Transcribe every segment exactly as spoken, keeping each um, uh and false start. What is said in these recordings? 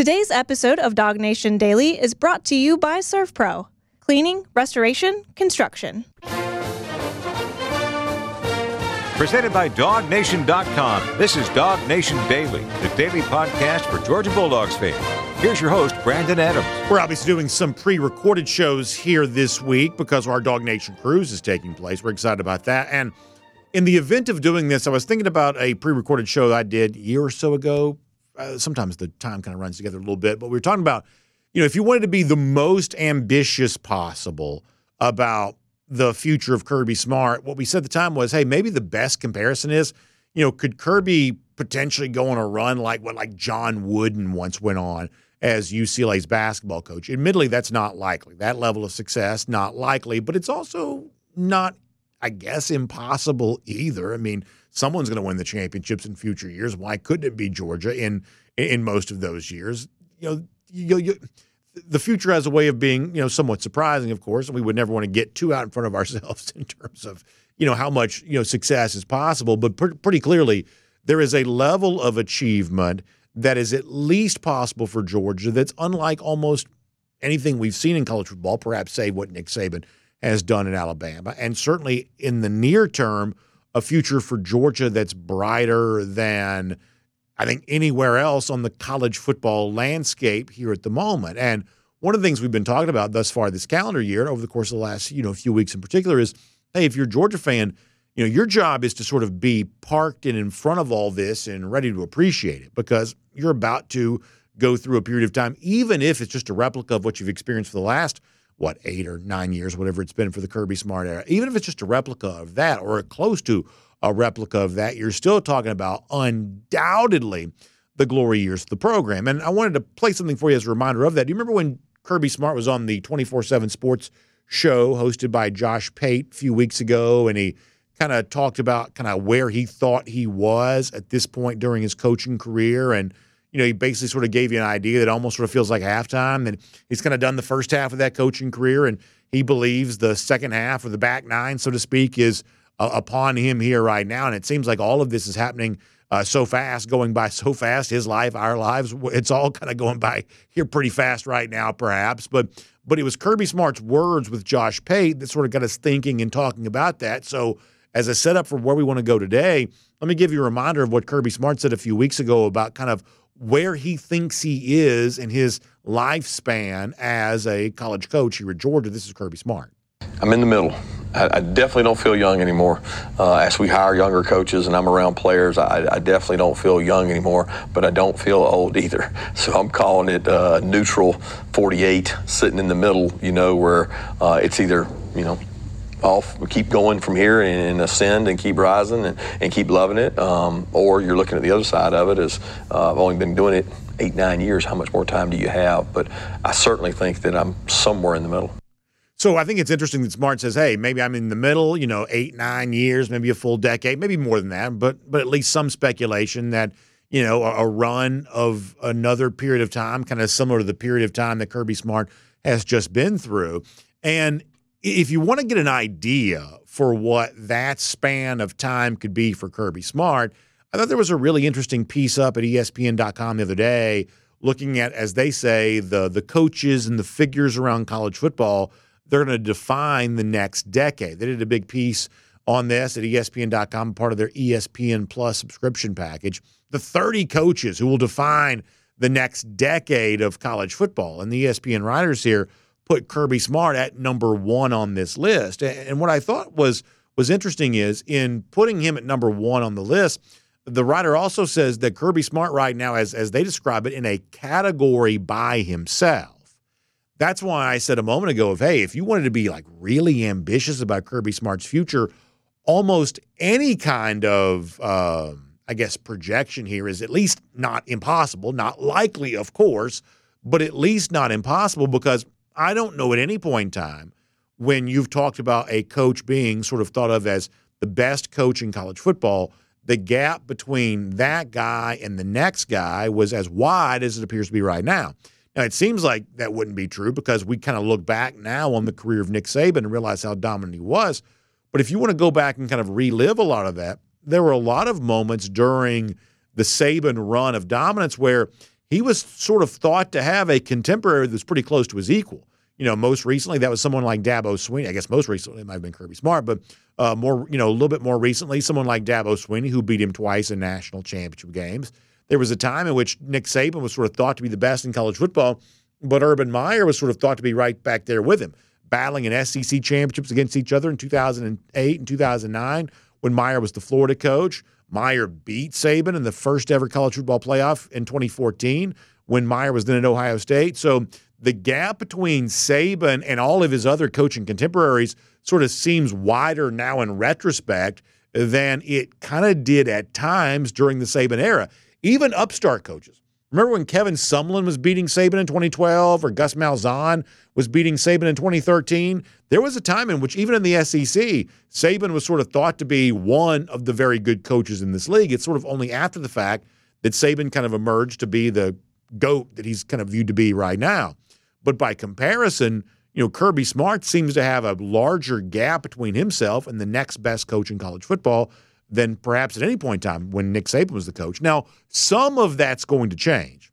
Today's episode of Dog Nation Daily is brought to you by ServPro. Cleaning, restoration, construction. Presented by dog nation dot com. This is Dog Nation Daily, the daily podcast for Georgia Bulldogs fans. Here's your host, Brandon Adams. We're obviously doing some pre-recorded shows here this week because our Dog Nation cruise is taking place. We're excited about that. And in the event of doing this, I was thinking about a pre-recorded show I did a year or so ago. Uh, sometimes the time kind of runs together a little bit, but we were talking about, you know, if you wanted to be the most ambitious possible about the future of Kirby Smart, what we said at the time was, hey, maybe the best comparison is, you know, could Kirby potentially go on a run like what like John Wooden once went on as U C L A's basketball coach? Admittedly, that's not likely. That level of success, not likely, but it's also not, I guess, impossible either. I mean, someone's going to win the championships in future years. Why couldn't it be Georgia in in most of those years? You know, you, you, the future has a way of being, you know, somewhat surprising, of course, and we would never want to get too out in front of ourselves in terms of, you know, how much, you know, success is possible. But pr- pretty clearly, there is a level of achievement that is at least possible for Georgia that's unlike almost anything we've seen in college football, perhaps say what Nick Saban has done in Alabama, and certainly in the near term, a future for Georgia that's brighter than I think anywhere else on the college football landscape here at the moment. And one of the things we've been talking about thus far this calendar year, over the course of the last, you know, few weeks in particular, is, hey, if you're a Georgia fan, you know, your job is to sort of be parked and in front of all this and ready to appreciate it, because you're about to go through a period of time, even if it's just a replica of what you've experienced for the last, what, eight or nine years, whatever it's been for the Kirby Smart era. Even if it's just a replica of that or close to a replica of that, you're still talking about undoubtedly the glory years of the program. And I wanted to play something for you as a reminder of that. Do you remember when Kirby Smart was on the twenty-four seven Sports show hosted by Josh Pate a few weeks ago, and he kind of talked about kind of where he thought he was at this point during his coaching career? And you know, he basically sort of gave you an idea that almost sort of feels like halftime. And he's kind of done the first half of that coaching career, and he believes the second half, or the back nine, so to speak, is uh, upon him here right now. And it seems like all of this is happening uh, so fast, going by so fast. His life, our lives, it's all kind of going by here pretty fast right now, perhaps. But but it was Kirby Smart's words with Josh Pate that sort of got us thinking and talking about that. So as a setup for where we want to go today, let me give you a reminder of what Kirby Smart said a few weeks ago about kind of where he thinks he is in his lifespan as a college coach here at Georgia. This is Kirby Smart. I'm in the middle. I, I definitely don't feel young anymore. Uh, as we hire younger coaches and I'm around players, I, I definitely don't feel young anymore, but I don't feel old either. So I'm calling it uh, neutral forty-eight, sitting in the middle, you know, where uh, it's either, you know, off, keep going from here and, and ascend and keep rising and, and keep loving it. Um, or you're looking at the other side of it as uh, I've only been doing it eight, nine years. How much more time do you have? But I certainly think that I'm somewhere in the middle. So I think it's interesting that Smart says, hey, maybe I'm in the middle, you know, eight, nine years, maybe a full decade, maybe more than that, but but at least some speculation that, you know, a, a run of another period of time, kind of similar to the period of time that Kirby Smart has just been through. And if you want to get an idea for what that span of time could be for Kirby Smart, I thought there was a really interesting piece up at E S P N dot com the other day looking at, as they say, the, the coaches and the figures around college football. They're going to define the next decade. They did a big piece on this at E S P N dot com, part of their E S P N Plus subscription package. The thirty coaches who will define the next decade of college football. And the E S P N writers here put Kirby Smart at number one on this list. And what I thought was was interesting is in putting him at number one on the list, the writer also says that Kirby Smart right now, as, as they describe it, in a category by himself. That's why I said a moment ago of, hey, if you wanted to be like really ambitious about Kirby Smart's future, almost any kind of, uh, I guess, projection here is at least not impossible, not likely, of course, but at least not impossible, because I don't know at any point in time when you've talked about a coach being sort of thought of as the best coach in college football, the gap between that guy and the next guy was as wide as it appears to be right now. Now, it seems like that wouldn't be true because we kind of look back now on the career of Nick Saban and realize how dominant he was. But if you want to go back and kind of relive a lot of that, there were a lot of moments during the Saban run of dominance where he was sort of thought to have a contemporary that's pretty close to his equal. You know, most recently that was someone like Dabo Swinney. I guess most recently it might have been Kirby Smart, but uh, more, you know, a little bit more recently, someone like Dabo Swinney, who beat him twice in national championship games. There was a time in which Nick Saban was sort of thought to be the best in college football, but Urban Meyer was sort of thought to be right back there with him, battling in S E C championships against each other in two thousand eight and two thousand nine when Meyer was the Florida coach. Meyer beat Saban in the first ever college football playoff in twenty fourteen when Meyer was then at Ohio State. So the gap between Saban and all of his other coaching contemporaries sort of seems wider now in retrospect than it kind of did at times during the Saban era. Even upstart coaches. Remember when Kevin Sumlin was beating Saban in twenty twelve or Gus Malzahn was beating Saban in twenty thirteen? There was a time in which even in the S E C, Saban was sort of thought to be one of the very good coaches in this league. It's sort of only after the fact that Saban kind of emerged to be the GOAT that he's kind of viewed to be right now. But by comparison, you know, Kirby Smart seems to have a larger gap between himself and the next best coach in college football than perhaps at any point in time when Nick Saban was the coach. Now, some of that's going to change.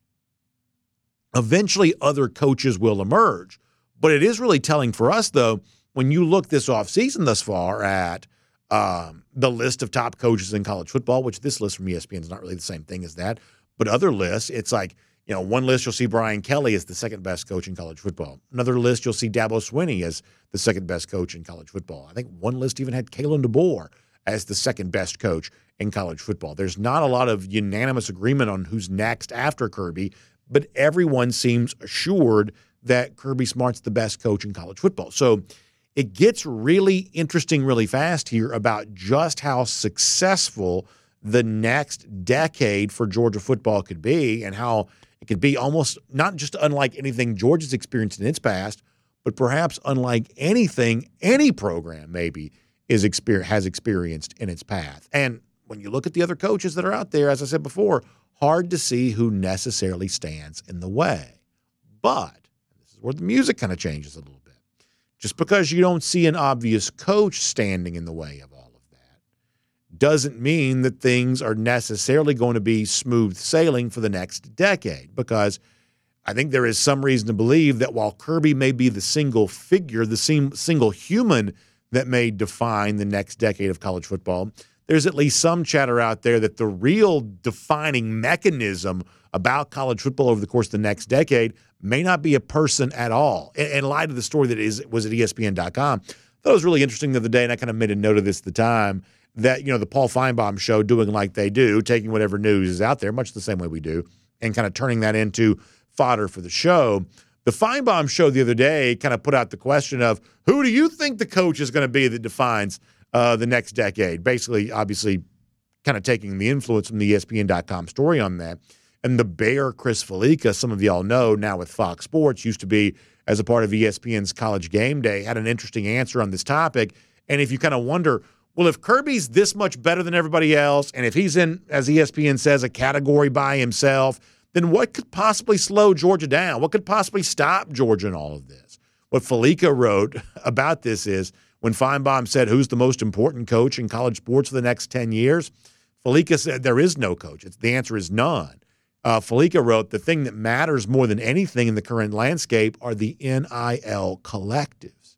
Eventually, other coaches will emerge. But it is really telling for us, though, when you look this offseason thus far at um, the list of top coaches in college football, which this list from E S P N is not really the same thing as that, but other lists, it's like, you know, one list you'll see Brian Kelly as the second best coach in college football. Another list you'll see Dabo Swinney as the second best coach in college football. I think one list even had Kalen DeBoer as the second best coach in college football. There's not a lot of unanimous agreement on who's next after Kirby, but everyone seems assured that Kirby Smart's the best coach in college football. So it gets really interesting really fast here about just how successful the next decade for Georgia football could be and how it could be almost not just unlike anything Georgia's experienced in its past, but perhaps unlike anything any program maybe is exper- has experienced in its path. And when you look at the other coaches that are out there, as I said before, hard to see who necessarily stands in the way. But this is where the music kind of changes a little bit. Just because you don't see an obvious coach standing in the way of all of that doesn't mean that things are necessarily going to be smooth sailing for the next decade, because I think there is some reason to believe that while Kirby may be the single figure, the single human that may define the next decade of college football, there's at least some chatter out there that the real defining mechanism about college football over the course of the next decade may not be a person at all. In, in light of the story that is was at E S P N dot com, I thought it was really interesting the other day, and I kind of made a note of this at the time, that, you know, the Paul Feinbaum show doing like they do, taking whatever news is out there, much the same way we do, and kind of turning that into fodder for the show. The Feinbaum show the other day kind of put out the question of, who do you think the coach is going to be that defines uh, the next decade? Basically, obviously, kind of taking the influence from the E S P N dot com story on that. And the Bear, Chris Felica, some of y'all know now with Fox Sports, used to be as a part of E S P N's College Game Day, had an interesting answer on this topic. And if you kind of wonder, well, if Kirby's this much better than everybody else, and if he's in, as E S P N says, a category by himself, then what could possibly slow Georgia down? What could possibly stop Georgia in all of this? What Felica wrote about this is, when Feinbaum said, who's the most important coach in college sports for the next ten years, Felica said there is no coach. It's, the answer is none. Uh, Felica wrote, the thing that matters more than anything in the current landscape are the N I L collectives.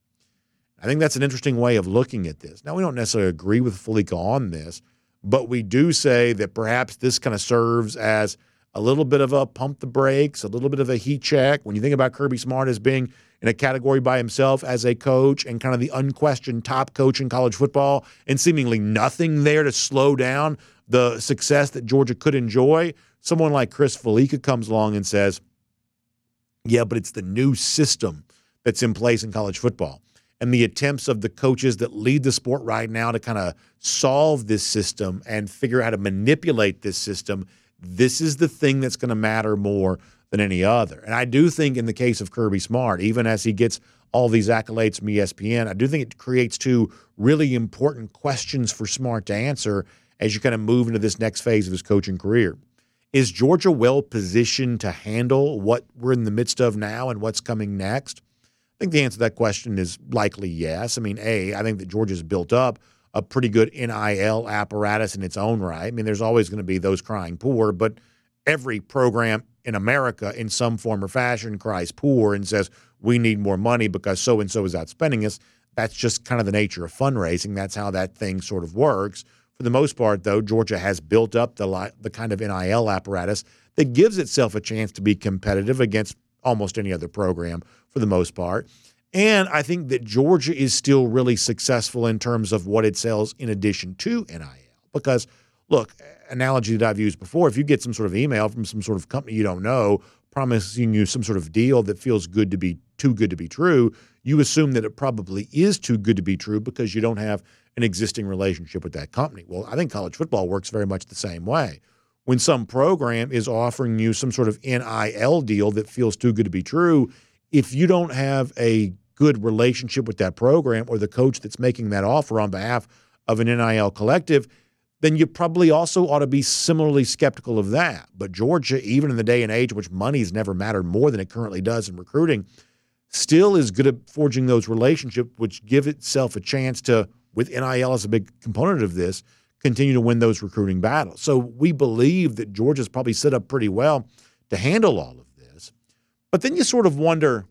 I think that's an interesting way of looking at this. Now, we don't necessarily agree with Felica on this, but we do say that perhaps this kind of serves as a little bit of a pump the brakes, a little bit of a heat check. When you think about Kirby Smart as being in a category by himself as a coach and kind of the unquestioned top coach in college football, and seemingly nothing there to slow down the success that Georgia could enjoy, someone like Chris Felica comes along and says, yeah, but it's the new system that's in place in college football. And the attempts of the coaches that lead the sport right now to kind of solve this system and figure out how to manipulate this system, this is the thing that's going to matter more than any other. And I do think in the case of Kirby Smart, even as he gets all these accolades from E S P N, I do think it creates two really important questions for Smart to answer as you kind of move into this next phase of his coaching career. Is Georgia well positioned to handle what we're in the midst of now and what's coming next? I think the answer to that question is likely yes. I mean, A, I think that Georgia's built up a pretty good N I L apparatus in its own right. I mean, there's always going to be those crying poor, but every program in America in some form or fashion cries poor and says, we need more money because so-and-so is outspending us. That's just kind of the nature of fundraising. That's how that thing sort of works. For the most part, though, Georgia has built up the li- the kind of N I L apparatus that gives itself a chance to be competitive against almost any other program for the most part. And I think that Georgia is still really successful in terms of what it sells in addition to N I L. Because, look, analogy that I've used before, if you get some sort of email from some sort of company you don't know promising you some sort of deal that feels good to be too good to be true, you assume that it probably is too good to be true because you don't have an existing relationship with that company. Well, I think college football works very much the same way. When some program is offering you some sort of N I L deal that feels too good to be true, if you don't have a good relationship with that program or the coach that's making that offer on behalf of an N I L collective, then you probably also ought to be similarly skeptical of that. But Georgia, even in the day and age in which money's never mattered more than it currently does in recruiting, still is good at forging those relationships, which give itself a chance to, with N I L as a big component of this, continue to win those recruiting battles. So we believe that Georgia's probably set up pretty well to handle all of this. But then you sort of wonder,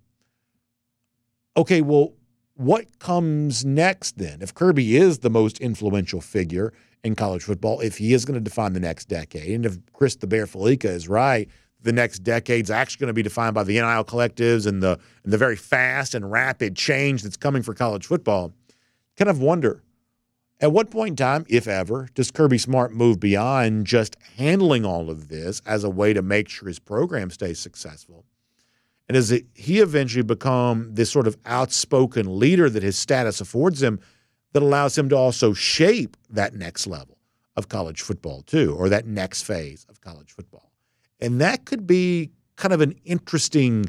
okay, well, what comes next then? If Kirby is the most influential figure in college football, if he is going to define the next decade, and if Chris the Bear Felica is right, the next decade's actually going to be defined by the N I L collectives and the and the very fast and rapid change that's coming for college football, kind of wonder, at what point in time, if ever, does Kirby Smart move beyond just handling all of this as a way to make sure his program stays successful? And does it, he eventually become this sort of outspoken leader that his status affords him that allows him to also shape that next level of college football too, or that next phase of college football? And that could be kind of an interesting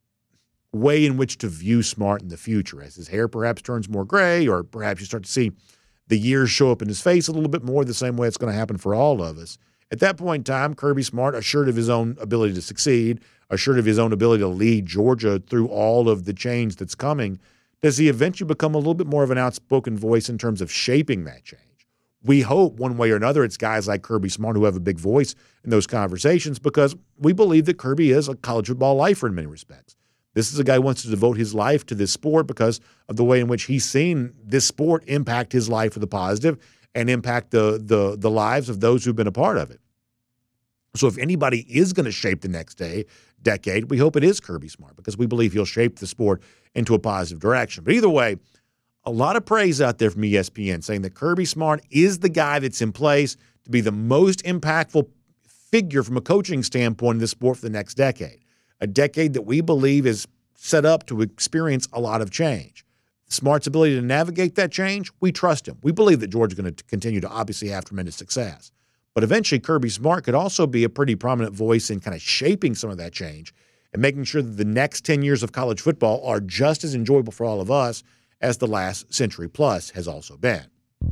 way in which to view Smart in the future as his hair perhaps turns more gray, or perhaps you start to see the years show up in his face a little bit more, the same way it's going to happen for all of us. At that point in time, Kirby Smart, assured of his own ability to succeed, assured of his own ability to lead Georgia through all of the change that's coming, does he eventually become a little bit more of an outspoken voice in terms of shaping that change? We hope one way or another it's guys like Kirby Smart who have a big voice in those conversations, because we believe that Kirby is a college football lifer in many respects. This is a guy who wants to devote his life to this sport because of the way in which he's seen this sport impact his life for the positive and impact the the the lives of those who've been a part of it. So if anybody is going to shape the next day, decade, we hope it is Kirby Smart, because we believe he'll shape the sport into a positive direction. But either way, a lot of praise out there from E S P N saying that Kirby Smart is the guy that's in place to be the most impactful figure from a coaching standpoint in this sport for the next decade. A decade that we believe is set up to experience a lot of change. Smart's ability to navigate that change, we trust him. We believe that Georgia's going to continue to obviously have tremendous success. But eventually, Kirby Smart could also be a pretty prominent voice in kind of shaping some of that change and making sure that the next ten years of college football are just as enjoyable for all of us as the last century plus has also been.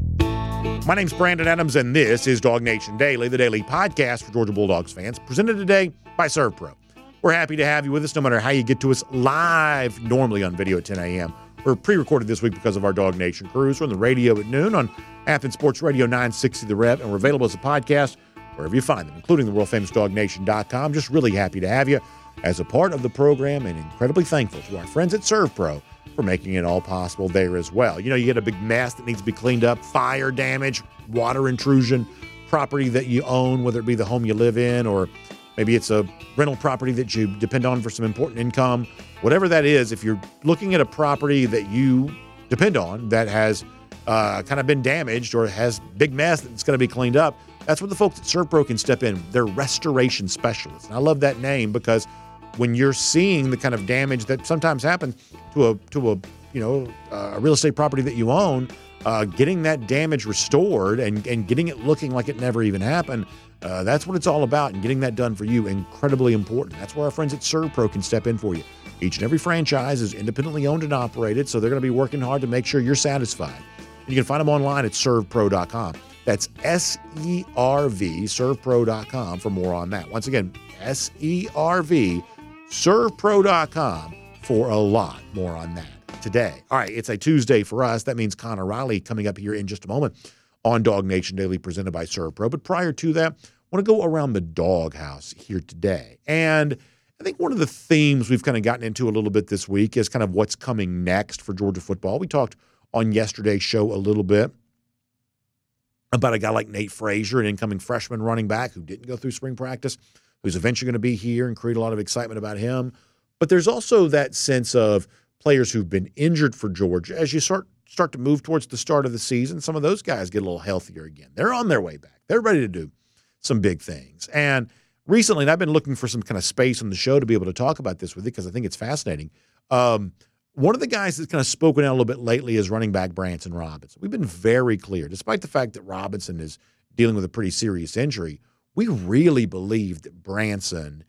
My name's Brandon Adams, and this is Dog Nation Daily, the daily podcast for Georgia Bulldogs fans, presented today by ServPro. We're happy to have you with us no matter how you get to us live, normally on video at ten a.m. We're pre-recorded this week because of our Dog Nation cruise. We're on the radio at noon on Athens Sports Radio nine sixty The Rev, and we're available as a podcast wherever you find them, including the world-famous dog nation dot com. Just really happy to have you as a part of the program, and incredibly thankful to our friends at ServPro for making it all possible there as well. You know, you get a big mess that needs to be cleaned up, fire damage, water intrusion, property that you own, whether it be the home you live in or maybe it's a rental property that you depend on for some important income. Whatever that is, if you're looking at a property that you depend on that has uh, kind of been damaged or has big mess that's going to be cleaned up, that's where the folks at ServPro can step in. They're restoration specialists. And I love that name because when you're seeing the kind of damage that sometimes happens to a to a you know uh, a real estate property that you own, uh, getting that damage restored and and getting it looking like it never even happened. Uh, that's what it's all about, and getting that done for you, incredibly important. That's where our friends at ServPro can step in for you. Each and every franchise is independently owned and operated, so they're going to be working hard to make sure you're satisfied. And you can find them online at serve pro dot com. That's S E R V, serve pro dot com for more on that. Once again, S E R V, serve pro dot com for a lot more on that today. All right, it's a Tuesday for us. That means Connor Riley coming up here in just a moment on Dog Nation Daily, presented by ServPro. But prior to that, want to go around the doghouse here today. And I think one of the themes we've kind of gotten into a little bit this week is kind of what's coming next for Georgia football. We talked on yesterday's show a little bit about a guy like Nate Frazier, an incoming freshman running back who didn't go through spring practice, who's eventually going to be here and create a lot of excitement about him. But there's also that sense of players who've been injured for Georgia. As you start start to move towards the start of the season, some of those guys get a little healthier again. They're on their way back. They're ready to do some big things. And recently, and I've been looking for some kind of space on the show to be able to talk about this with you because I think it's fascinating. Um, one of the guys that's kind of spoken out a little bit lately is running back Branson Robinson. We've been very clear, despite the fact that Robinson is dealing with a pretty serious injury, we really believe that Branson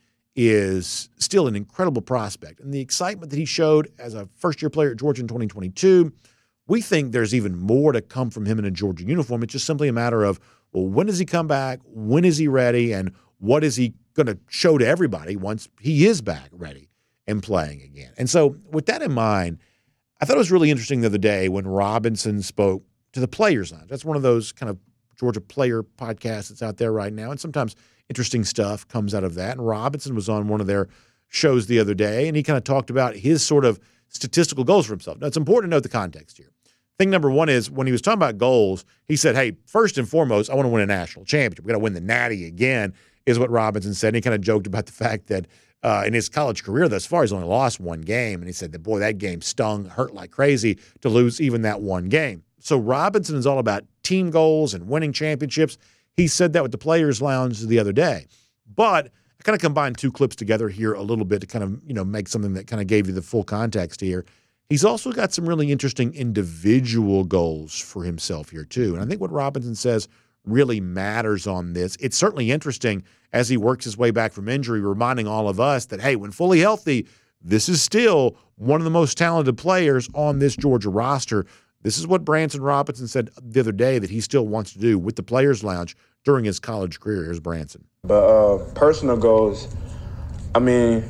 is still an incredible prospect. And the excitement that he showed as a first-year player at Georgia in twenty twenty-two, we think there's even more to come from him in a Georgia uniform. It's just simply a matter of, well, when does he come back? When is he ready? And what is he going to show to everybody once he is back ready and playing again? And so with that in mind, I thought it was really interesting the other day when Robinson spoke to the Players Lounge. That's one of those kind of Georgia player podcasts that's out there right now. And sometimes interesting stuff comes out of that. And Robinson was on one of their shows the other day, and he kind of talked about his sort of statistical goals for himself. Now, it's important to note the context here. Thing number one is when he was talking about goals, he said, hey, first and foremost, I want to win a national championship. We got to win the Natty again, is what Robinson said. And he kind of joked about the fact that uh, in his college career thus far, he's only lost one game. And he said that, boy, that game stung, hurt like crazy to lose even that one game. So Robinson is all about team goals and winning championships. He said that with the Players Lounge the other day. But I kind of combined two clips together here a little bit to kind of, you know, make something that kind of gave you the full context here. He's also got some really interesting individual goals for himself here, too. And I think what Robinson says really matters on this. It's certainly interesting as he works his way back from injury, reminding all of us that, hey, when fully healthy, this is still one of the most talented players on this Georgia roster. This is what Branson Robinson said the other day that he still wants to do with the Players Lounge during his college career. Here's Branson. But uh, personal goals, I mean,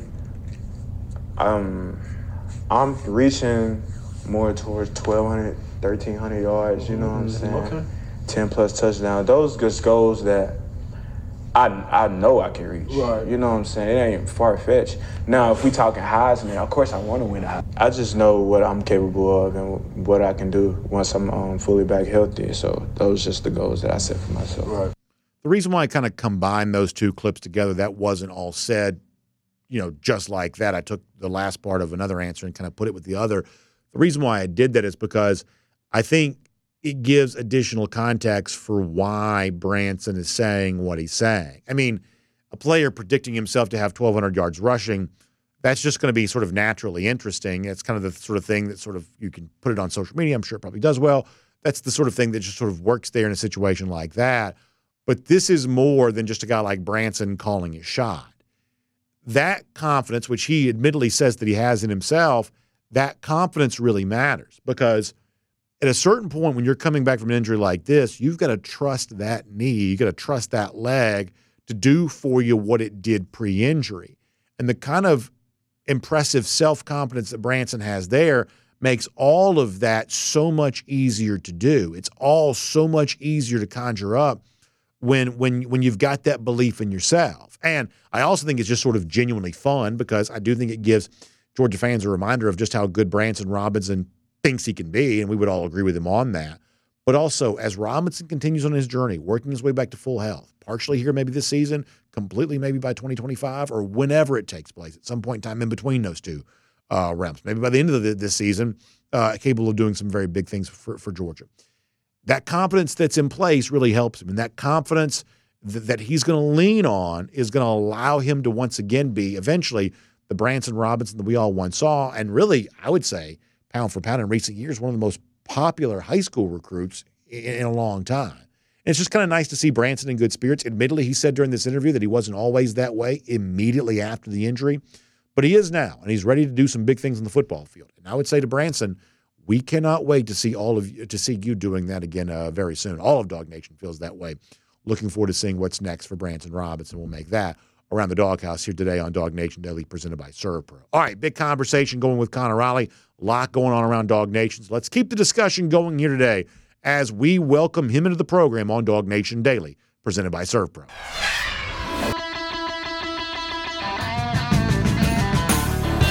um, I'm reaching more towards twelve hundred, thirteen hundred yards, you know what I'm saying? Okay. ten plus touchdowns. Those just goals that I I know I can reach. Right. You know what I'm saying? It ain't far-fetched. Now, if we talking Heisman, of course I want to win a I just know what I'm capable of and what I can do once I'm um, fully back healthy. So those are just the goals that I set for myself. Right. The reason why I kind of combined those two clips together, that wasn't all said, you know, just like that. I took the last part of another answer and kind of put it with the other. The reason why I did that is because I think it gives additional context for why Branson is saying what he's saying. I mean, a player predicting himself to have twelve hundred yards rushing, that's just going to be sort of naturally interesting. It's kind of the sort of thing that sort of you can put it on social media. I'm sure it probably does well. That's the sort of thing that just sort of works there in a situation like that. But this is more than just a guy like Branson calling his shot. That confidence, which he admittedly says that he has in himself, that confidence really matters because at a certain point when you're coming back from an injury like this, you've got to trust that knee, you've got to trust that leg to do for you what it did pre-injury. And the kind of impressive self-confidence that Branson has there makes all of that so much easier to do. It's all so much easier to conjure up when when when you've got that belief in yourself. And I also think it's just sort of genuinely fun because I do think it gives Georgia fans a reminder of just how good Branson Robinson thinks he can be, and we would all agree with him on that. But also, as Robinson continues on his journey, working his way back to full health, partially here maybe this season, completely maybe by twenty twenty-five or whenever it takes place, at some point in time in between those two uh, realms, maybe by the end of the, this season, uh, capable of doing some very big things for, for Georgia. That confidence that's in place really helps him, and that confidence th- that he's going to lean on is going to allow him to once again be eventually the Branson Robinson that we all once saw, and really, I would say, pound for pound in recent years, one of the most popular high school recruits in, in a long time. And it's just kind of nice to see Branson in good spirits. Admittedly, he said during this interview that he wasn't always that way immediately after the injury, but he is now, and he's ready to do some big things on the football field. And I would say to Branson, we cannot wait to see all of you, to see you doing that again uh, very soon. All of Dog Nation feels that way. Looking forward to seeing what's next for Branson Robinson. We'll make that around the Doghouse here today on Dog Nation Daily, presented by ServPro. All right, big conversation going with Connor Riley. A lot going on around Dog Nation. So let's keep the discussion going here today as we welcome him into the program on Dog Nation Daily, presented by ServPro.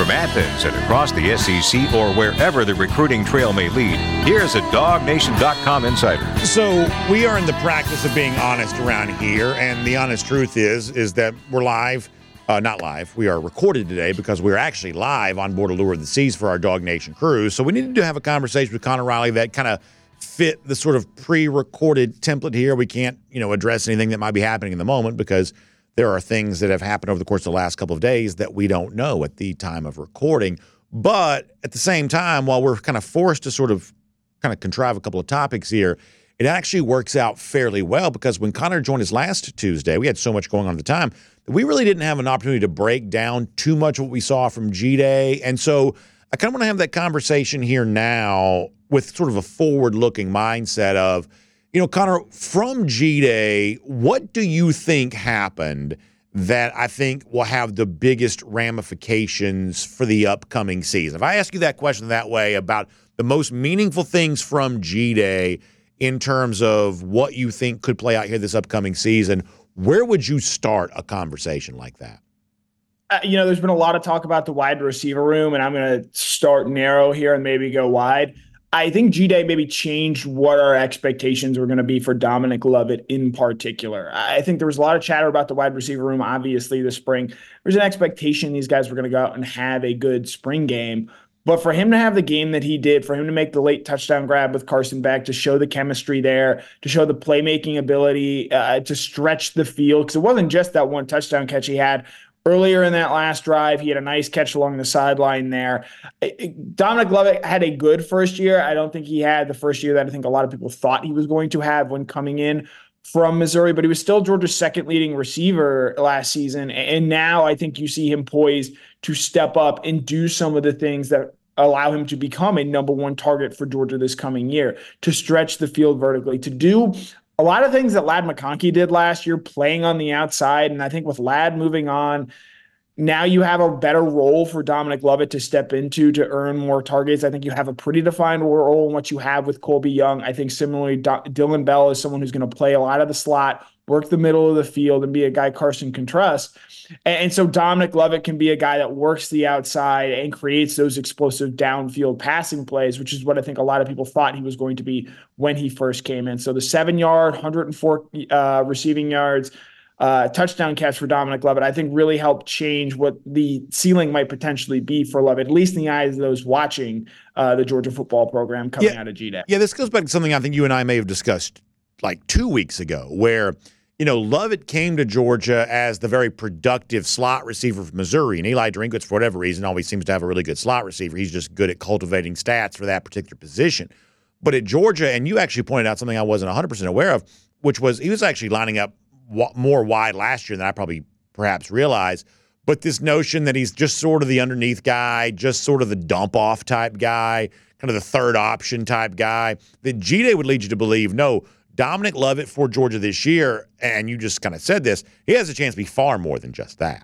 From Athens and across the S E C or wherever the recruiting trail may lead, here's a dog nation dot com insider. So we are in the practice of being honest around here, and the honest truth is is that we're live. Uh, not live. We are recorded today because we're actually live on board Allure of the Seas for our Dog Nation cruise. So we needed to have a conversation with Connor Riley that kind of fit the sort of pre-recorded template here. We can't, you know, address anything that might be happening in the moment because there are things that have happened over the course of the last couple of days that we don't know at the time of recording. But at the same time, while we're kind of forced to sort of kind of contrive a couple of topics here, it actually works out fairly well because when Connor joined us last Tuesday, we had so much going on at the time that we really didn't have an opportunity to break down too much of what we saw from G-Day. And so I kind of want to have that conversation here now with sort of a forward-looking mindset of, you know, Connor, from G-Day, what do you think happened that I think will have the biggest ramifications for the upcoming season? If I ask you that question that way about the most meaningful things from G-Day in terms of what you think could play out here this upcoming season, where would you start a conversation like that? Uh, you know, there's been a lot of talk about the wide receiver room, and I'm going to start narrow here and maybe go wide. I think G-Day maybe changed what our expectations were going to be for Dominic Lovett in particular. I think there was a lot of chatter about the wide receiver room, obviously, this spring. There's an expectation these guys were going to go out and have a good spring game. But for him to have the game that he did, for him to make the late touchdown grab with Carson Beck, to show the chemistry there, to show the playmaking ability, uh, to stretch the field, because it wasn't just that one touchdown catch he had. Earlier in that last drive, he had a nice catch along the sideline there. Dominic Lovett had a good first year. I don't think he had the first year that I think a lot of people thought he was going to have when coming in from Missouri, but he was still Georgia's second leading receiver last season. And now I think you see him poised to step up and do some of the things that allow him to become a number one target for Georgia this coming year, to stretch the field vertically, to do a lot of things that Ladd McConkey did last year, playing on the outside. And I think with Ladd moving on, now you have a better role for Dominic Lovett to step into to earn more targets. I think you have a pretty defined role in what you have with Colby Young. I think similarly, D- Dylan Bell is someone who's going to play a lot of the slot, work the middle of the field, and be a guy Carson can trust. And, and so Dominic Lovett can be a guy that works the outside and creates those explosive downfield passing plays, which is what I think a lot of people thought he was going to be when he first came in. So the seven-yard, one hundred four uh, receiving yards, Uh, touchdown catch for Dominic Lovett, I think really helped change what the ceiling might potentially be for Lovett, at least in the eyes of those watching uh, the Georgia football program coming yeah, out of G-Day. Yeah, this goes back to something I think you and I may have discussed like two weeks ago, where, you know, Lovett came to Georgia as the very productive slot receiver from Missouri, and Eli Drinkwitz, for whatever reason, always seems to have a really good slot receiver. He's just good at cultivating stats for that particular position. But at Georgia, and you actually pointed out something I wasn't one hundred percent aware of, which was he was actually lining up more wide last year than I probably perhaps realized. But this notion that he's just sort of the underneath guy, just sort of the dump-off type guy, kind of the third option type guy, that G-Day would lead you to believe, no, Dominic Lovett for Georgia this year, and you just kind of said this, he has a chance to be far more than just that.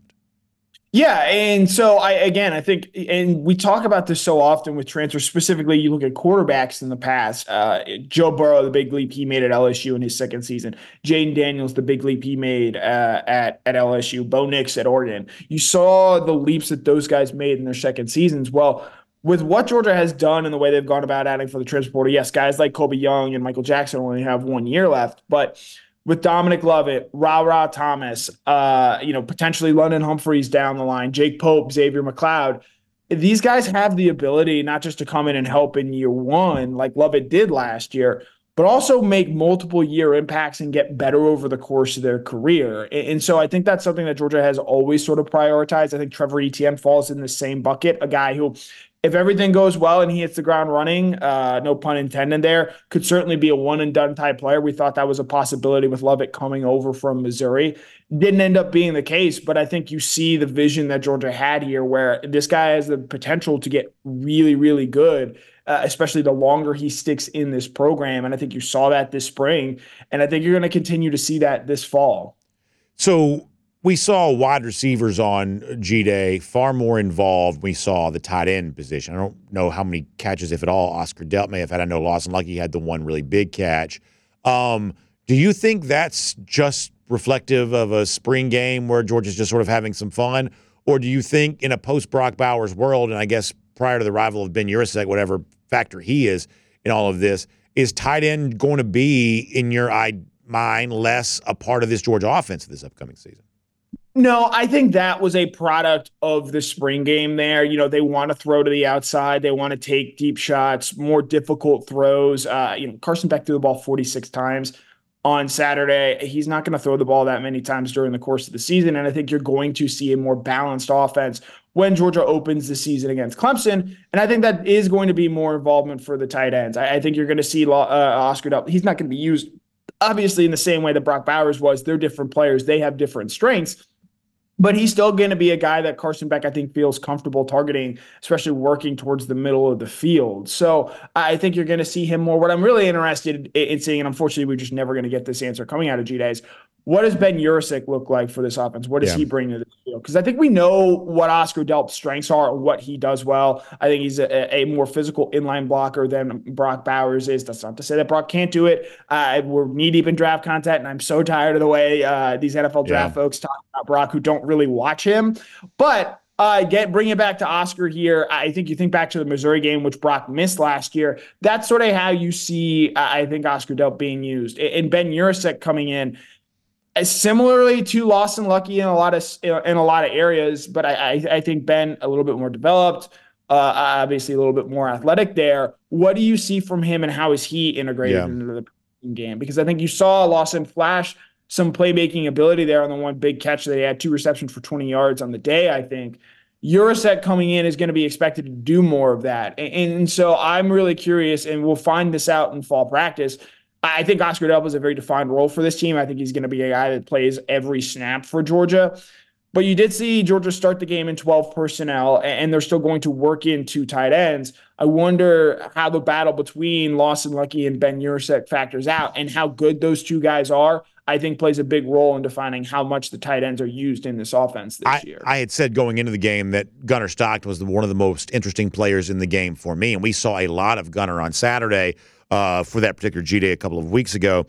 Yeah, and so I again I think, and we talk about this so often with transfers. Specifically, you look at quarterbacks in the past. Uh, Joe Burrow, the big leap he made at L S U in his second season. Jaden Daniels, the big leap he made uh, at at L S U. Bo Nix at Oregon. You saw the leaps that those guys made in their second seasons. Well, with what Georgia has done and the way they've gone about adding for the transfer portal, yes, guys like Colby Young and Michael Jackson only have one year left, but with Dominic Lovett, Ra-Ra Thomas, uh, you know, potentially London Humphreys down the line, Jake Pope, Xavier McLeod, these guys have the ability not just to come in and help in year one like Lovett did last year, but also make multiple year impacts and get better over the course of their career. And, and so I think that's something that Georgia has always sort of prioritized. I think Trevor Etienne falls in the same bucket, a guy who, if everything goes well and he hits the ground running, uh, no pun intended there, could certainly be a one-and-done type player. We thought that was a possibility with Lovett coming over from Missouri. Didn't end up being the case, but I think you see the vision that Georgia had here where this guy has the potential to get really, really good, uh, especially the longer he sticks in this program. And I think you saw that this spring, and I think you're going to continue to see that this fall. So we saw wide receivers on G-Day far more involved. We saw the tight end position. I don't know how many catches, if at all, Oscar Delp may have had. I know Lawson Lucky had the one really big catch. Um, do you think that's just reflective of a spring game where Georgia's just sort of having some fun? Or do you think in a post-Brock Bowers world, and I guess prior to the arrival of Ben Yurosek, whatever factor he is in all of this, is tight end going to be, in your mind, less a part of this Georgia offense this upcoming season? No, I think that was a product of the spring game there. You know, they want to throw to the outside. They want to take deep shots, more difficult throws. Uh, you know, Carson Beck threw the ball forty-six times on Saturday. He's not going to throw the ball that many times during the course of the season. And I think you're going to see a more balanced offense when Georgia opens the season against Clemson. And I think that is going to be more involvement for the tight ends. I, I think you're going to see uh, Oscar Delp. He's not going to be used, obviously, in the same way that Brock Bowers was. They're different players. They have different strengths. But he's still going to be a guy that Carson Beck, I think, feels comfortable targeting, especially working towards the middle of the field. So I think you're going to see him more. What I'm really interested in seeing, and unfortunately we're just never going to get this answer coming out of G-Days, what does Ben Yurosek look like for this offense? What does yeah. he bring to the field? Because I think we know what Oscar Delp's strengths are and what he does well. I think he's a, a more physical inline blocker than Brock Bowers is. That's not to say that Brock can't do it. Uh, we're knee-deep in draft content, and I'm so tired of the way uh, these N F L draft yeah. folks talk about Brock who don't really watch him. But uh, get bring it back to Oscar here. I think you think back to the Missouri game, which Brock missed last year. That's sort of how you see, uh, I think, Oscar Delp being used. And Ben Yurosek coming in, similarly to Lawson Lucky in a lot of in a lot of areas, but I, I, I think Ben a little bit more developed, uh, obviously a little bit more athletic there. What do you see from him, and how is he integrated yeah. into the game? Because I think you saw Lawson flash some playmaking ability there on the one big catch that he had, two receptions for twenty yards on the day. I think Yurosek coming in is going to be expected to do more of that, and, and so I'm really curious, and we'll find this out in fall practice. I think Oscar Delp has a very defined role for this team. I think he's going to be a guy that plays every snap for Georgia. But you did see Georgia start the game in twelve personnel, and they're still going to work in two tight ends. I wonder how the battle between Lawson Lucky and Ben Yurosek factors out, and how good those two guys are, I think plays a big role in defining how much the tight ends are used in this offense this I, year. I had said going into the game that Gunnar Stockton was the, one of the most interesting players in the game for me, and we saw a lot of Gunnar on Saturday. Uh, for that particular G-Day a couple of weeks ago.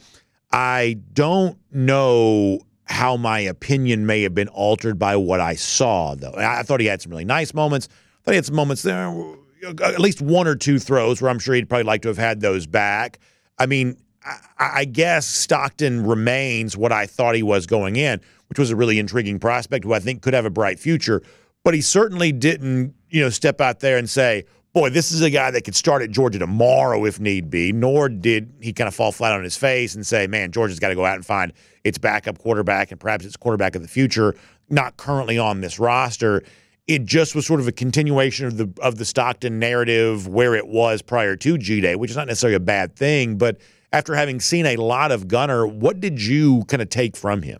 I don't know how my opinion may have been altered by what I saw, though. I, I thought he had some really nice moments. I thought he had some moments there, at least one or two throws where I'm sure he'd probably like to have had those back. I mean, I, I guess Stockton remains what I thought he was going in, which was a really intriguing prospect who I think could have a bright future. But he certainly didn't, you know, step out there and say, boy, this is a guy that could start at Georgia tomorrow if need be, nor did he kind of fall flat on his face and say, man, Georgia's got to go out and find its backup quarterback and perhaps its quarterback of the future, not currently on this roster. It just was sort of a continuation of the of the Stockton narrative where it was prior to G-Day, which is not necessarily a bad thing. But after having seen a lot of Gunnar, what did you kind of take from him?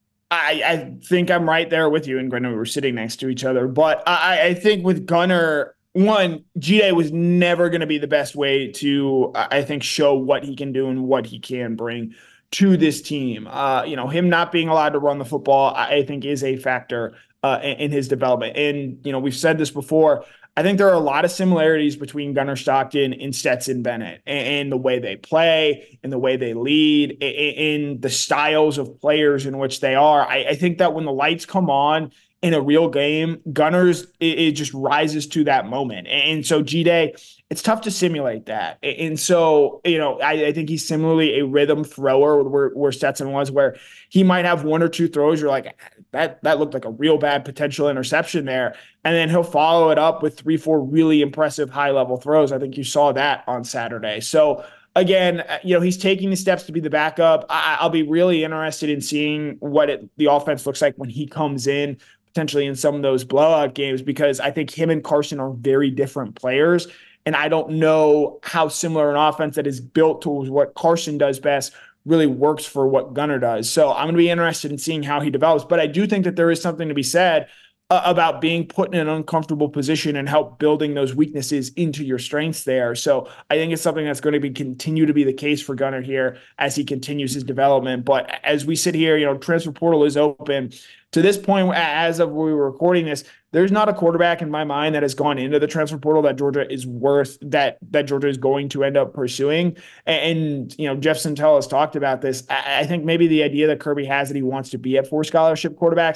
I, I think I'm right there with you, and granted we were sitting next to each other. But I, I think with Gunnar, one, G-Day was never going to be the best way to, I think, show what he can do and what he can bring to this team. Uh, you know, him not being allowed to run the football, I think, is a factor uh, in, in his development. And, you know, we've said this before. I think there are a lot of similarities between Gunnar Stockton and Stetson Bennett in the way they play, in the way they lead, in the styles of players in which they are. I, I think that when the lights come on in a real game, Gunnar's, it, it just rises to that moment. And so G-Day, it's tough to simulate that. And so, you know, I, I think he's similarly a rhythm thrower where, where Stetson was, where he might have one or two throws. You're like, that, that looked like a real bad potential interception there. And then he'll follow it up with three, four really impressive high level throws. I think you saw that on Saturday. So again, you know, he's taking the steps to be the backup. I, I'll be really interested in seeing what it, the offense looks like when he comes in, potentially in some of those blowout games, because I think him and Carson are very different players. And I don't know how similar an offense that is built towards what Carson does best really works for what Gunnar does. So I'm going to be interested in seeing how he develops. But I do think that there is something to be said uh, about being put in an uncomfortable position and help building those weaknesses into your strengths there. So I think it's something that's going to be continue to be the case for Gunnar here as he continues his development. But as we sit here, you know, transfer portal is open. To this point, as of we were recording this, there's not a quarterback in my mind that has gone into the transfer portal that Georgia is worth, that that Georgia is going to end up pursuing. And, and you know, Jeff Sentell has talked about this. I, I think maybe the idea that Kirby has that he wants to be at four scholarship quarterbacks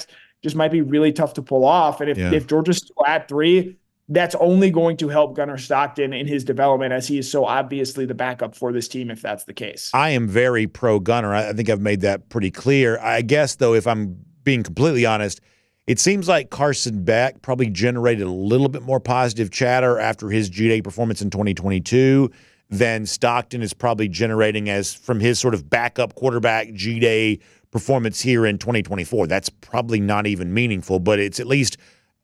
just might be really tough to pull off. And if, Yeah. if Georgia's still at three, that's only going to help Gunnar Stockton in his development, as he is so obviously the backup for this team if that's the case. I am very pro Gunnar. I think I've made that pretty clear. I guess, though, if I'm being completely honest, it seems like Carson Beck probably generated a little bit more positive chatter after his G-Day performance in twenty twenty-two than Stockton is probably generating as from his sort of backup quarterback G-Day performance here in twenty twenty-four. That's probably not even meaningful, but it's at least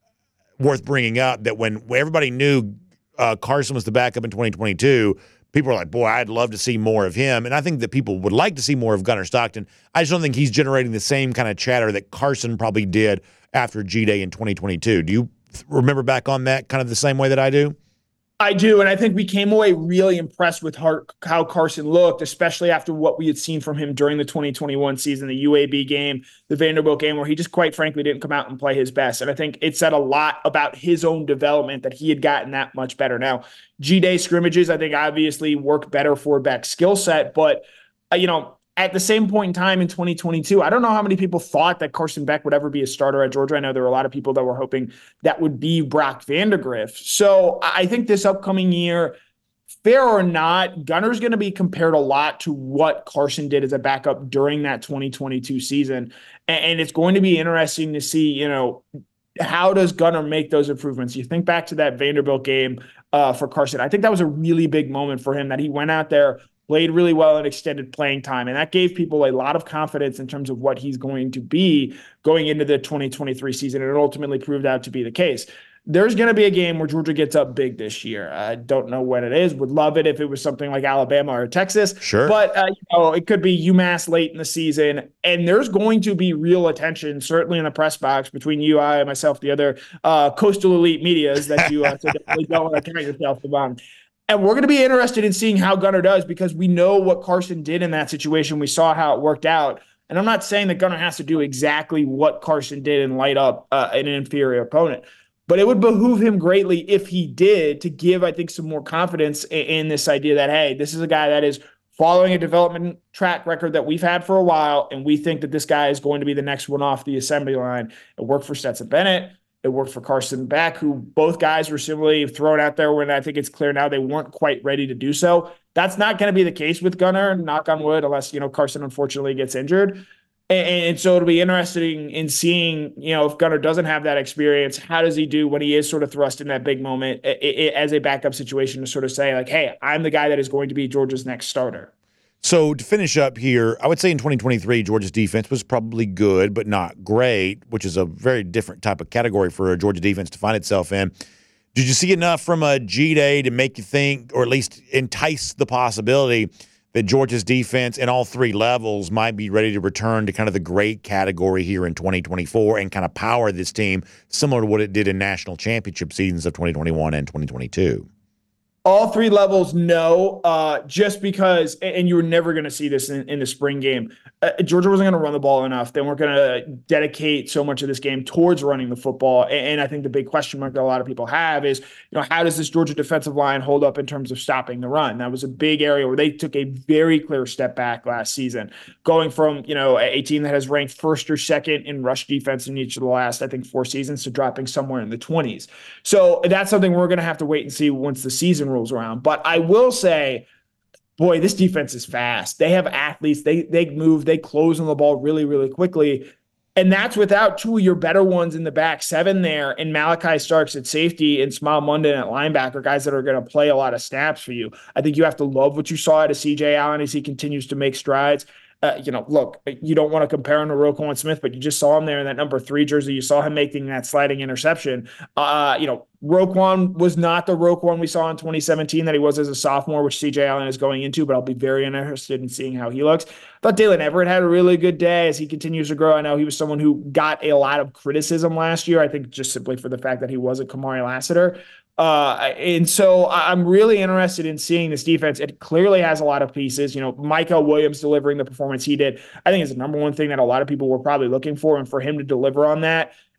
worth bringing up that when everybody knew uh, Carson was the backup in twenty twenty-two, people were like, boy, I'd love to see more of him. And I think that people would like to see more of Gunnar Stockton. I just don't think he's generating the same kind of chatter that Carson probably did after G-Day in twenty twenty-two. Do you remember back on that kind of the same way that I do? I do, and I think we came away really impressed with how, how Carson looked, especially after what we had seen from him during the twenty twenty-one season, the U A B game, the Vanderbilt game, where he just quite frankly didn't come out and play his best. And I think it said a lot about his own development that he had gotten that much better. Now, G-Day scrimmages, I think, obviously work better for Beck's skill set, but, uh, you know, at the same point in time in twenty twenty-two, I don't know how many people thought that Carson Beck would ever be a starter at Georgia. I know there were a lot of people that were hoping that would be Brock Vandagriff. So I think this upcoming year, fair or not, Gunnar's going to be compared a lot to what Carson did as a backup during that twenty twenty-two season. And it's going to be interesting to see, you know, how does Gunnar make those improvements? You think back to that Vanderbilt game uh, for Carson. I think that was a really big moment for him, that he went out there, played really well in extended playing time. And that gave people a lot of confidence in terms of what he's going to be going into the twenty twenty-three season. And it ultimately proved out to be the case. There's going to be a game where Georgia gets up big this year. I don't know when it is. Would love it if it was something like Alabama or Texas. Sure. But uh, you know, it could be UMass late in the season. And there's going to be real attention, certainly in the press box, between you, I, and myself, the other uh, coastal elite medias that you uh, so definitely don't want to count yourself among. And we're going to be interested in seeing how Gunnar does, because we know what Carson did in that situation. We saw how it worked out. And I'm not saying that Gunnar has to do exactly what Carson did and light up uh, an inferior opponent, but it would behoove him greatly if he did, to give, I think, some more confidence in, in this idea that, hey, this is a guy that is following a development track record that we've had for a while, and we think that this guy is going to be the next one off the assembly line. It worked for Stetson Bennett. It worked for Carson Beck, who both guys were similarly thrown out there when I think it's clear now they weren't quite ready to do so. That's not going to be the case with Gunnar, knock on wood, unless, you know, Carson unfortunately gets injured. And, and so it'll be interesting in seeing, you know, if Gunnar doesn't have that experience, how does he do when he is sort of thrust in that big moment it, it, as a backup situation to sort of say, like, hey, I'm the guy that is going to be Georgia's next starter. So to finish up here, I would say in twenty twenty-three, Georgia's defense was probably good, but not great, which is a very different type of category for a Georgia defense to find itself in. Did you see enough from a G-Day to make you think, or at least entice the possibility, that Georgia's defense in all three levels might be ready to return to kind of the great category here in twenty twenty-four and kind of power this team similar to what it did in national championship seasons of twenty twenty-one and twenty twenty-two? All three levels, no, uh, just because, and you were never going to see this in, in the spring game. Uh, Georgia wasn't going to run the ball enough. They weren't going to dedicate so much of this game towards running the football. And, and I think the big question mark that a lot of people have is, you know, how does this Georgia defensive line hold up in terms of stopping the run? That was a big area where they took a very clear step back last season, going from, you know, a team that has ranked first or second in rush defense in each of the last, I think, four seasons to dropping somewhere in the twenties. So that's something we're going to have to wait and see once the season rolls around. But I will say, boy, this defense is fast. They have athletes. They they move. They close on the ball really, really quickly. And that's without two of your better ones in the back seven there, and Malachi Starks at safety and Smile Munden at linebacker, guys that are going to play a lot of snaps for you. I think you have to love what you saw out of C J Allen as he continues to make strides. Uh, you know, look, you don't want to compare him to Roquan Smith, but you just saw him there in that number three jersey. You saw him making that sliding interception. Uh, you know, Roquan was not the Roquan we saw in twenty seventeen that he was as a sophomore, which C J Allen is going into, but I'll be very interested in seeing how he looks. I thought Dalen Everett had a really good day as he continues to grow. I know he was someone who got a lot of criticism last year, I think just simply for the fact that he wasn't Kamari Lassiter. Uh, and so I'm really interested in seeing this defense. It clearly has a lot of pieces. You know, Michael Williams delivering the performance he did, I think is the number one thing that a lot of people were probably looking for. And for him to deliver on that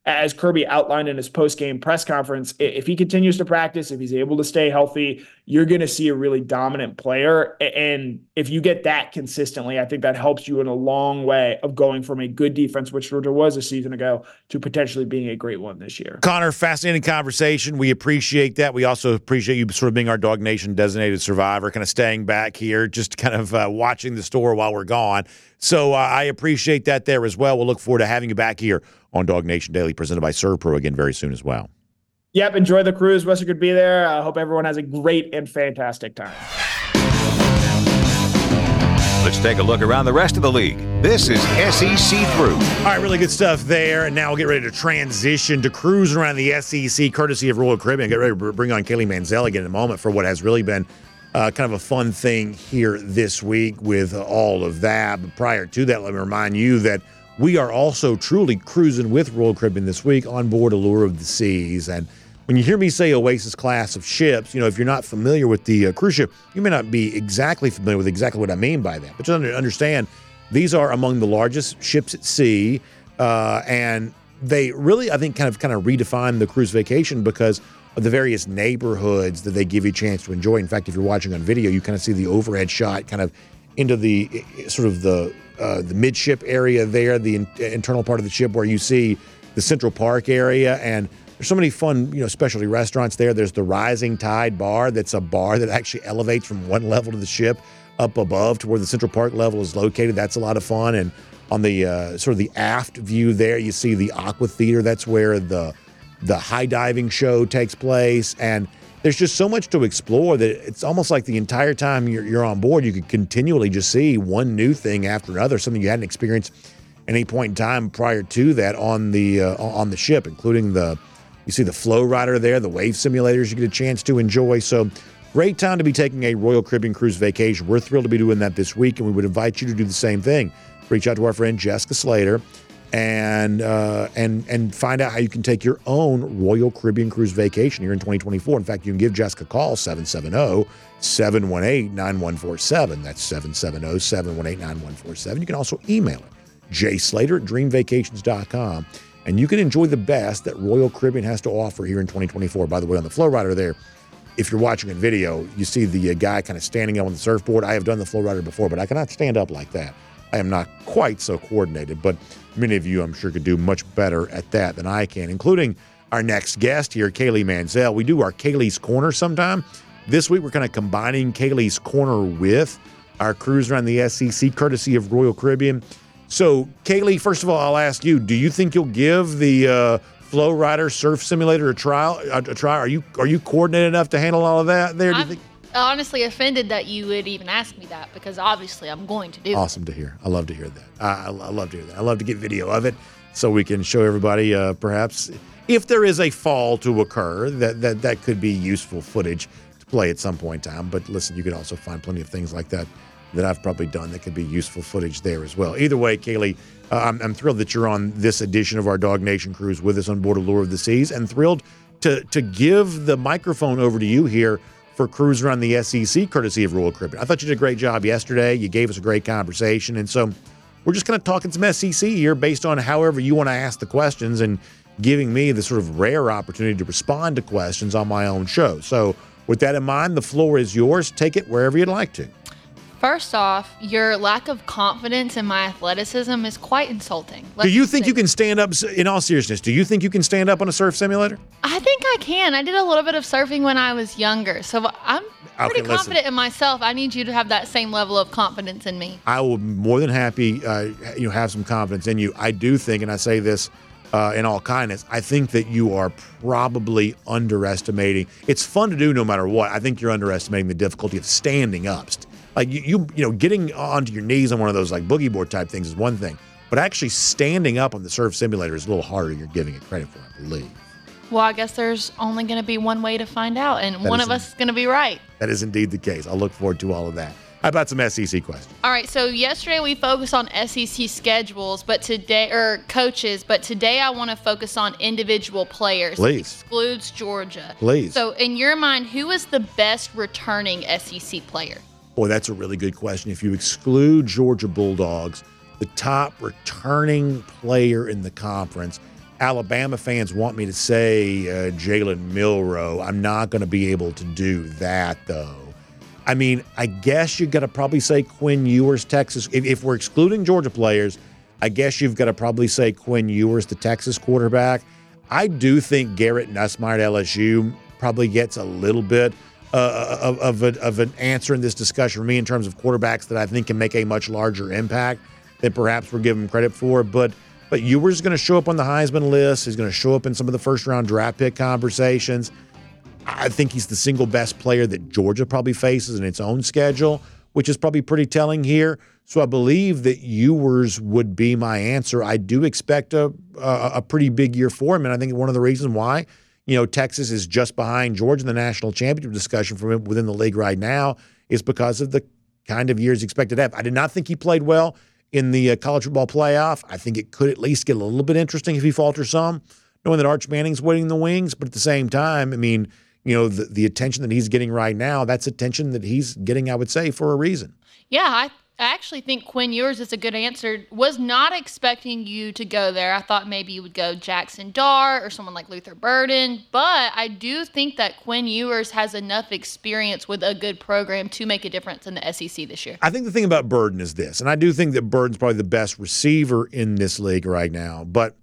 as Kirby outlined in his post-game press conference, if he continues to practice, if he's able to stay healthy, you're going to see a really dominant player. And if you get that consistently, I think that helps you in a long way of going from a good defense, which Georgia was a season ago, to potentially being a great one this year. Connor, fascinating conversation. We appreciate that. We also appreciate you sort of being our Dog Nation designated survivor, kind of staying back here, just kind of uh, watching the store while we're gone. So uh, I appreciate that there as well. We'll look forward to having you back here on Dog Nation Daily, presented by ServPro again very soon as well. Yep, enjoy the cruise. Wish I could be there. I hope everyone has a great and fantastic time. Let's take a look around the rest of the league. This is S E C Through. All right, really good stuff there. And now we'll get ready to transition to cruising around the S E C, courtesy of Royal Caribbean. Get ready to bring on Kaylee Mansell again in a moment for what has really been uh, kind of a fun thing here this week with all of that. But prior to that, let me remind you that we are also truly cruising with Royal Caribbean this week on board Allure of the Seas. And when you hear me say Oasis class of ships, you know, if you're not familiar with the uh, cruise ship, you may not be exactly familiar with exactly what I mean by that. But you understand, these are among the largest ships at sea, uh, and they really, I think, kind of kind of redefine the cruise vacation because of the various neighborhoods that they give you a chance to enjoy. In fact, if you're watching on video, you kind of see the overhead shot kind of into the sort of the uh, the midship area there, the in, internal part of the ship where you see the Central Park area. And there's so many fun, you know, specialty restaurants there. There's the Rising Tide Bar. That's a bar that actually elevates from one level to the ship up above to where the Central Park level is located. That's a lot of fun. And on the uh, sort of the aft view there, you see the Aqua Theater. That's where the the high diving show takes place. And there's just so much to explore that it's almost like the entire time you're, you're on board, you could continually just see one new thing after another, something you hadn't experienced at any point in time prior to that on the uh, on the ship, including the, you see the Flow Rider there, the wave simulators you get a chance to enjoy. So great time to be taking a Royal Caribbean cruise vacation. We're thrilled to be doing that this week, and we would invite you to do the same thing. Reach out to our friend Jessica Slater and uh, and and find out how you can take your own Royal Caribbean cruise vacation here in twenty twenty-four. In fact, you can give Jessica a call, seven seven zero, seven one eight, nine one four seven. That's seven seven zero, seven one eight, nine one four seven. You can also email her, jslater at dream vacations dot com, and you can enjoy the best that Royal Caribbean has to offer here in twenty twenty-four. By the way, on the Flow Rider there, if you're watching in video, you see the uh, guy kind of standing up on the surfboard. I have done the Flow Rider before, but I cannot stand up like that. I am not quite so coordinated, but many of you, I'm sure, could do much better at that than I can, including our next guest here, Kaylee Mansell. We do our Kaylee's Corner sometime. This week, we're kind of combining Kaylee's Corner with our cruise around the S E C, courtesy of Royal Caribbean. So, Kaylee, first of all, I'll ask you, do you think you'll give the uh, Flow Rider Surf Simulator a trial? A, a try? Are you are you coordinated enough to handle all of that there? Do you I'm think? honestly offended that you would even ask me that, because obviously I'm going to do Awesome to hear. I love to hear that. I, I love to hear that. I love to get video of it so we can show everybody, uh, perhaps, if there is a fall to occur, that, that that could be useful footage to play at some point in time. But listen, you can also find plenty of things like that that I've probably done that could be useful footage there as well. Either way, Kaylee, uh, I'm, I'm thrilled that you're on this edition of our Dog Nation cruise with us on board Allure of the Seas, and thrilled to to give the microphone over to you here for cruise around the S E C, courtesy of Royal Caribbean. I thought you did a great job yesterday. You gave us a great conversation. And so we're just kind of talking some S E C here based on however you want to ask the questions, and giving me the sort of rare opportunity to respond to questions on my own show. So with that in mind, the floor is yours. Take it wherever you'd like to. First off, your lack of confidence in my athleticism is quite insulting. Let's do you think say- you can stand up, in all seriousness, do you think you can stand up on a surf simulator? I think I can. I did a little bit of surfing when I was younger, so I'm pretty Okay, listen. confident in myself. I need you to have that same level of confidence in me. I will be more than happy, uh, you know, have some confidence in you. I do think, and I say this uh, in all kindness, I think that you are probably underestimating. It's fun to do no matter what. I think you're underestimating the difficulty of standing up. Like you, you, you know, getting onto your knees on one of those like boogie board type things is one thing, but actually standing up on the surf simulator is a little harder. You're giving it credit for, I believe. Well, I guess there's only going to be one way to find out, and That one is of us is going to be right. That is indeed the case. I'll look forward to all of that. How about some S E C questions? All right, so yesterday we focused on S E C schedules, but today, or coaches, but today I want to focus on individual players. Please. It excludes Georgia. Please. So in your mind, who is the best returning S E C player? Boy, that's a really good question. If you exclude Georgia Bulldogs, the top returning player in the conference Alabama fans want me to say uh, Jalen Milroe. I'm not going to be able to do that, though. I mean, I guess you got to probably say Quinn Ewers, Texas. If, if we're excluding Georgia players, I guess you've got to probably say Quinn Ewers, the Texas quarterback. I do think Garrett Nussmeier at L S U probably gets a little bit uh, of, of, a, of an answer in this discussion for me in terms of quarterbacks that I think can make a much larger impact than perhaps we're giving him credit for. But but Ewers is going to show up on the Heisman list. He's going to show up in some of the first-round draft pick conversations. I think he's the single best player that Georgia probably faces in its own schedule, which is probably pretty telling here. So I believe that Ewers would be my answer. I do expect a, a a pretty big year for him, and I think one of the reasons why, you know, Texas is just behind Georgia in the national championship discussion from him within the league right now is because of the kind of years expected to have. I did not think he played well in the uh, college football playoff. I think it could at least get a little bit interesting if he falters some, knowing that Arch Manning's waiting in the wings. But at the same time, I mean, you know, the, the attention that he's getting right now, that's attention that he's getting, I would say, for a reason. Yeah, I I actually think Quinn Ewers is a good answer. Was not expecting you to go there. I thought maybe you would go Jackson Dart or someone like Luther Burden. But I do think that Quinn Ewers has enough experience with a good program to make a difference in the S E C this year. I think the thing about Burden is this, and I do think that Burden's probably the best receiver in this league right now, but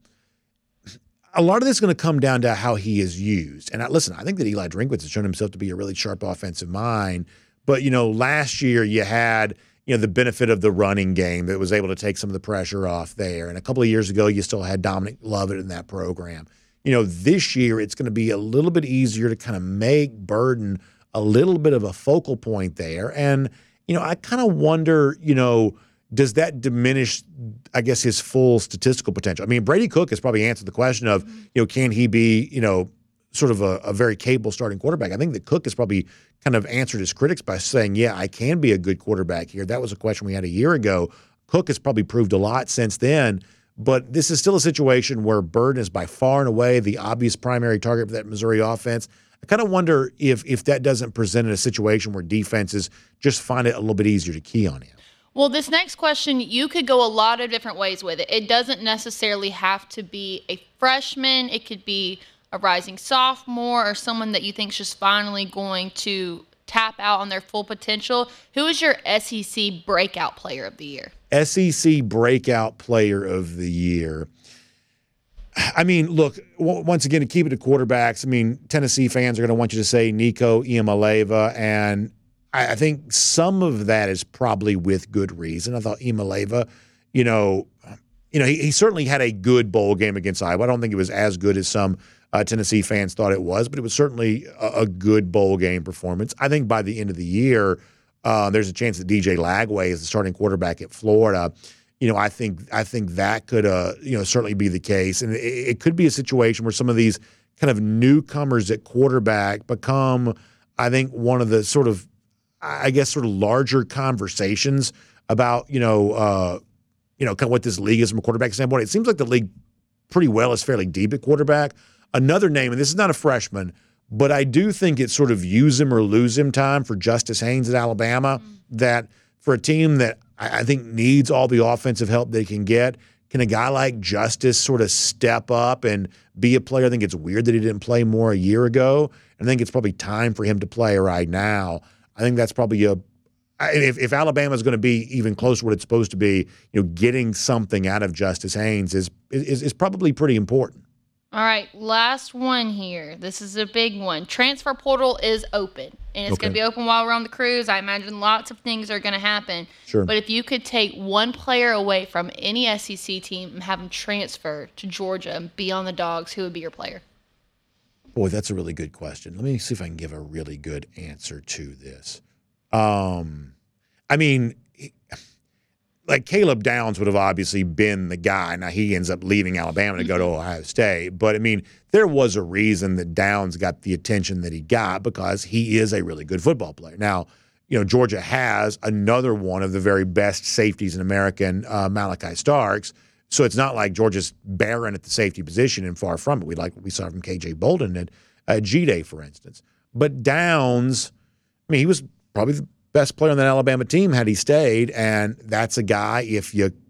a lot of this is going to come down to how he is used. And I, listen, I think that Eli Drinkwitz has shown himself to be a really sharp offensive mind. But, you know, last year you had, you know, the benefit of the running game that was able to take some of the pressure off there. And a couple of years ago, you still had Dominic Lovett in that program. You know, this year it's going to be a little bit easier to kind of make Burden a little bit of a focal point there. And, you know, I kind of wonder, you know, does that diminish, I guess, his full statistical potential? I mean, Brady Cook has probably answered the question of, you know, can he be, you know, sort of a, a very capable starting quarterback? I think that Cook has probably kind of answered his critics by saying, yeah, I can be a good quarterback here. That was a question we had a year ago. Cook has probably proved a lot since then, but this is still a situation where Burden is by far and away the obvious primary target for that Missouri offense. I kind of wonder if if that doesn't present a situation where defenses just find it a little bit easier to key on him. Well, this next question, you could go a lot of different ways with it. It doesn't necessarily have to be a freshman. It could be a rising sophomore or someone that you think is just finally going to tap out on their full potential. Who is your S E C breakout player of the year? S E C breakout player of the year. I mean, look, w- once again, to keep it to quarterbacks, I mean, Tennessee fans are going to want you to say Nico Iamaleava, and I, I think some of that is probably with good reason. I thought Iamaleava, you know, you know, he, he certainly had a good bowl game against Iowa. I don't think it was as good as some Uh, Tennessee fans thought it was, but it was certainly a, a good bowl game performance. I think by the end of the year, uh, there's a chance that D J Lagway is the starting quarterback at Florida. You know, I think I think that could, uh, you know, certainly be the case, and it, it could be a situation where some of these kind of newcomers at quarterback become, I think, one of the sort of, I guess, sort of larger conversations about, you know, uh, you know, kind of what this league is from a quarterback standpoint. It seems like the league pretty well is fairly deep at quarterback. Another name, and this is not a freshman, but I do think it's sort of use him or lose him time for Justice Haynes at Alabama, mm-hmm. that for a team that I think needs all the offensive help they can get, can a guy like Justice sort of step up and be a player? I think it's weird that he didn't play more a year ago, and I think it's probably time for him to play right now. I think that's probably a if, if Alabama is going to be even close to what it's supposed to be, you know, getting something out of Justice Haynes is is, is probably pretty important. All right, last one here. This is a big one. Transfer portal is open, and it's okay. going to be open while we're on the cruise. I imagine lots of things are going to happen. Sure. But if you could take one player away from any S E C team and have them transfer to Georgia and be on the Dogs, who would be your player? Boy, that's a really good question. Let me see if I can give a really good answer to this. Um, I mean, like Caleb Downs would have obviously been the guy. Now he ends up leaving Alabama to go to Ohio State. But, I mean, there was a reason that Downs got the attention that he got because he is a really good football player. Now, you know, Georgia has another one of the very best safeties in American, uh, Malachi Starks. So it's not like Georgia's barren at the safety position and far from it. We like what we saw from K J Bolden at uh, G-Day, for instance. But Downs, I mean, he was probably the best player on that Alabama team had he stayed, and that's a guy, if you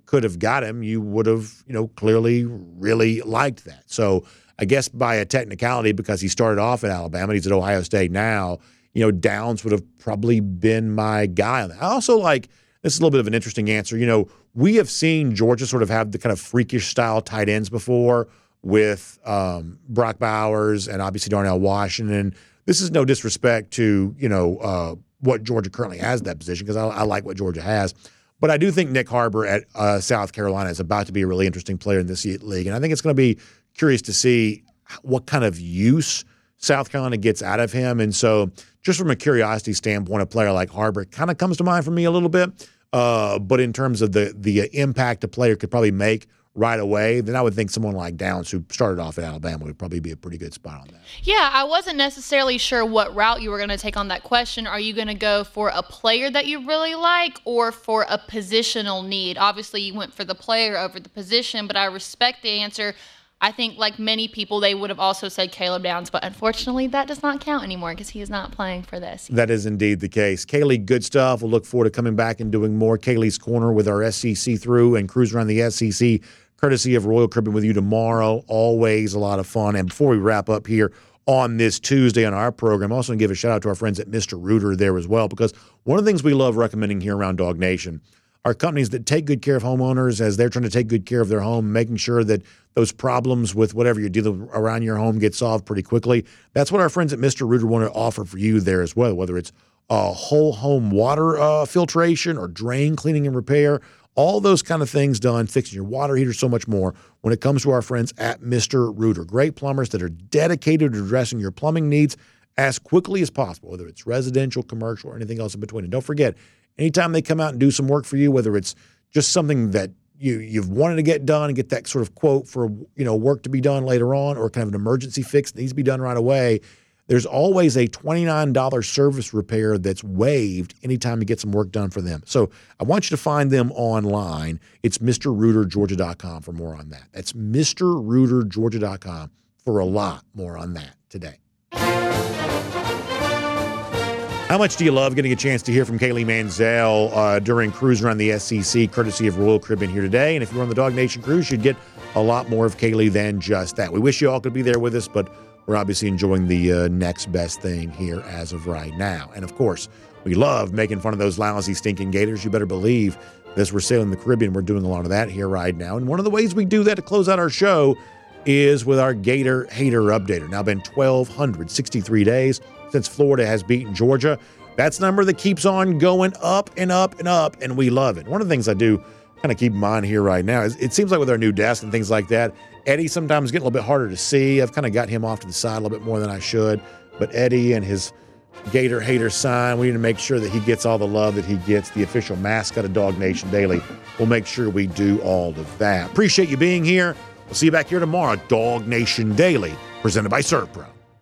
could have got him, you would have, you know, clearly really liked that. So I guess by a technicality, because he started off at Alabama, he's at Ohio State now, you know, Downs would have probably been my guy on that. I also like, this is a little bit of an interesting answer. You know, we have seen Georgia sort of have the kind of freakish style tight ends before with um, Brock Bowers and obviously Darnell Washington. This is no disrespect to, you know, uh, what Georgia currently has in that position, because I, I like what Georgia has. But I do think Nick Harbor at uh, South Carolina is about to be a really interesting player in this league. And I think it's going to be curious to see what kind of use South Carolina gets out of him. And so just from a curiosity standpoint, a player like Harbor kind of comes to mind for me a little bit. Uh, but in terms of the the impact a player could probably make right away, then I would think someone like Downs, who started off at Alabama, would probably be a pretty good spot on that. Yeah, I wasn't necessarily sure what route you were going to take on that question. Are you going to go for a player that you really like or for a positional need? Obviously, you went for the player over the position, but I respect the answer. I think, like many people, they would have also said Caleb Downs, but unfortunately that does not count anymore because he is not playing for this. That is indeed the case. Kaylee, good stuff. We'll look forward to coming back and doing more Kaylee's Corner with our S E C through and cruise around the S E C, courtesy of Royal Caribbean, with you tomorrow. Always a lot of fun. And before we wrap up here on this Tuesday on our program, I also want to give a shout out to our friends at Mister Rooter there as well, because one of the things we love recommending here around Dog Nation are companies that take good care of homeowners as they're trying to take good care of their home, making sure that those problems with whatever you're dealing with around your home get solved pretty quickly. That's what our friends at Mister Rooter want to offer for you there as well, whether it's uh, whole home water uh, filtration or drain cleaning and repair, all those kind of things done, fixing your water heater, so much more when it comes to our friends at Mister Rooter. Great plumbers that are dedicated to addressing your plumbing needs as quickly as possible, whether it's residential, commercial, or anything else in between. And don't forget, anytime they come out and do some work for you, whether it's just something that you, you've wanted to get done and get that sort of quote for, you know, work to be done later on, or kind of an emergency fix that needs to be done right away, there's always a twenty-nine dollars service repair that's waived anytime you get some work done for them. So I want you to find them online. It's Mr Rooter Georgia dot com for more on that. That's Mr Rooter Georgia dot com for a lot more on that today. How much do you love getting a chance to hear from Kaylee Mansell uh, during Cruise Around the S E C, courtesy of Royal Caribbean here today? And if you're on the Dog Nation cruise, you'd get a lot more of Kaylee than just that. We wish you all could be there with us, but we're obviously enjoying the uh, next best thing here as of right now. And, of course, we love making fun of those lousy, stinking gators. You better believe as we're sailing the Caribbean, we're doing a lot of that here right now. And one of the ways we do that to close out our show is with our Gator Hater Updater. Now been one thousand two hundred sixty-three days since Florida has beaten Georgia. That's a number that keeps on going up and up and up, and we love it. One of the things I do kind of keep in mind here right now is it seems like with our new desk and things like that, Eddie sometimes getting a little bit harder to see. I've kind of got him off to the side a little bit more than I should. But Eddie and his Gator Hater sign, we need to make sure that he gets all the love that he gets, the official mascot of Dog Nation Daily. We'll make sure we do all of that. Appreciate you being here. We'll see you back here tomorrow, Dog Nation Daily, presented by ServPro.